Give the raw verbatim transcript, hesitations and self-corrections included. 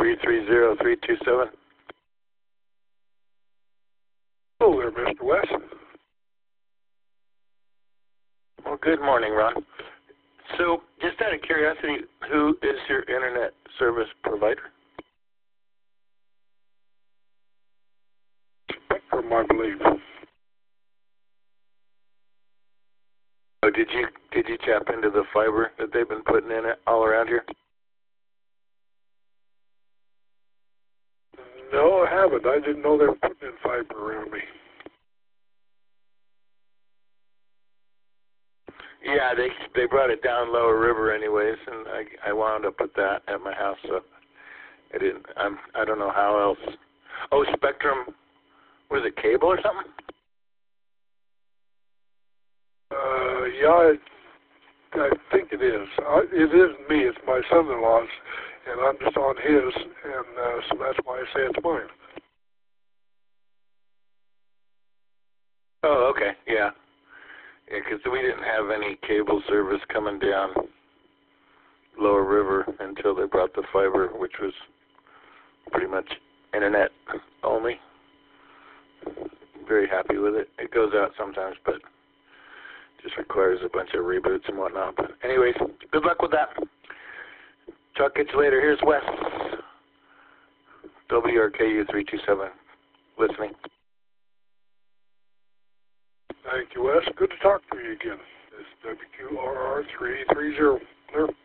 three three zero, three two seven. Hello there, Mister West. Well, good morning, Ron. So, just out of curiosity, who is your internet service provider? Spectrum, I believe. Oh, did you did you tap into the fiber that they've been putting in it all around here? No, I haven't. I didn't know they were putting in fiber around me. Yeah, they they brought it down Lower River anyways, and I I wound up with that at my house, so I didn't. I'm I don't know how else. Oh, Spectrum, was it cable or something? Uh, yeah, I, I think it is. I, it isn't me. It's my son-in-law's, and I'm just on his, and uh, so that's why I say it's mine. Oh, okay, yeah. Yeah, because we didn't have any cable service coming down Lower River until they brought the fiber, which was pretty much internet only. Very happy with it. It goes out sometimes, but just requires a bunch of reboots and whatnot. But anyways, good luck with that. Talk at you later. Here's Wes. W R K U three two seven. Listening. Thank you, Wes. Good to talk to you again. It's W Q R R three three zero. Clear.